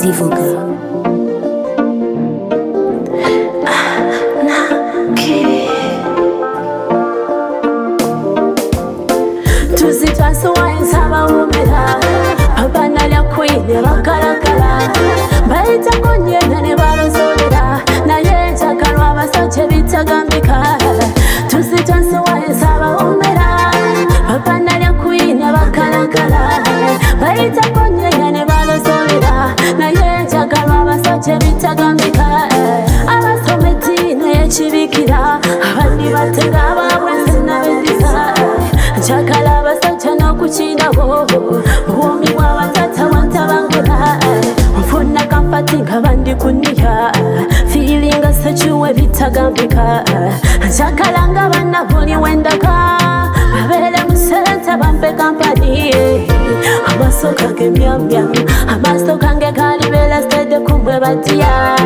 zivuga tuzitwase wayinsaba wumira abana lyakwine bakalakala bayita konyenda ne balozolera naye njagalwa abasajja bitagambika tuzitwase wayinsaba wumira abana lyakwine bakalakala bayita konyenda ne balozolera naye njagalwa abasajja bitagambika abasoma eddiini ey'ekibikira abandi batenga abaabwe sinabedisa njagala abasajja n'okukinawo buwomi bw'abatata wantabangula nfuna kamfati nga bandi kuniya fiiringa sekiwe bitagambika njagala nga banna buli wendaga babeere mu sente bampe kampani amaaso gange myamya amaaso gange galibeera stede kumwe batiya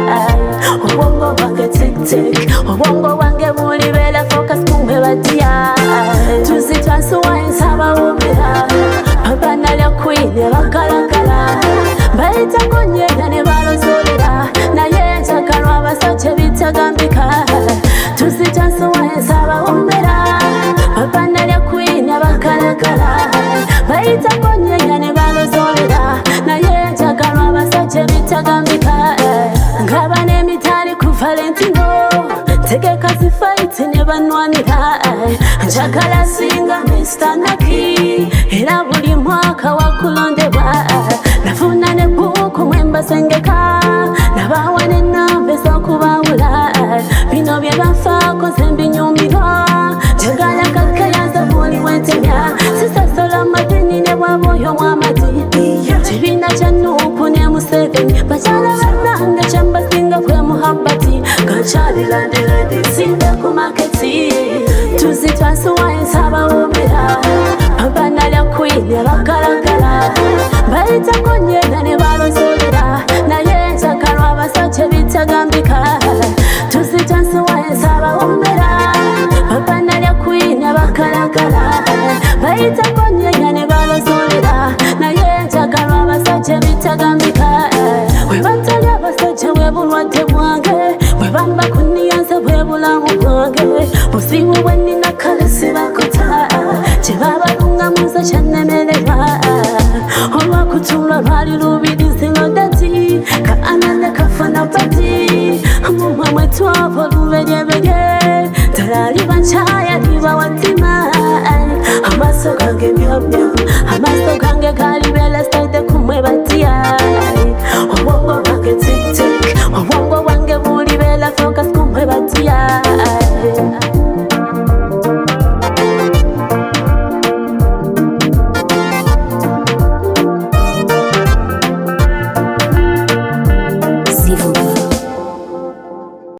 obwongo bwange tiktik obwongo bwange bulibeera focus kumwe batiya tuzitwase wayinsaba wumira abana lyakwine bakalakala bayita konyenda ne balozolera naye njagalwa abasajja bitagambika tuzitwase wayinsaba wumira abana lyakwine bakalakala bayita konyenda ne balozolera naye njagalwa abasajja bitagambika ngaba n'emitali ku Valentino tegeka zifaiti ne banwanira njagala singa Mr. Naki era buli mwaka wakulondebwa nafuna ne buku mwembasengeka nabawa n'ennamba ez'okubawula bino bye banfaako nze mbinyumirwa njagala kakkayanza buli wentemya sisasola madini ne bwaba oyo mwamadi kibiina kya Nuupu ne Museveni bakyala bannange kyembasinga kwe muhabbati gakyalilandiradi sinde ku maketi tuzitwase wayinsaba wumira abana lyakwine bakalakala bayita konyenda ne balozolera naye njagalwa abasajja bitagambika tuzitwase wayinsaba wumira abana lyakwine bakalakala bayita konyenda ne balozolera naye njagalwa abasajja bitagambika webatali abasajja bwe bulwadde bwange webamba kuniyanza bwe bulamu bwange buzibu bwe nina kale sibakota kye babalungamuza kyannemererwa olwakutulwa lwali lubirizi lodati ka anane kafuna pati mumwe mwetwava oluberyebere ddala liba nkyaya liba watima amaaso gange myamya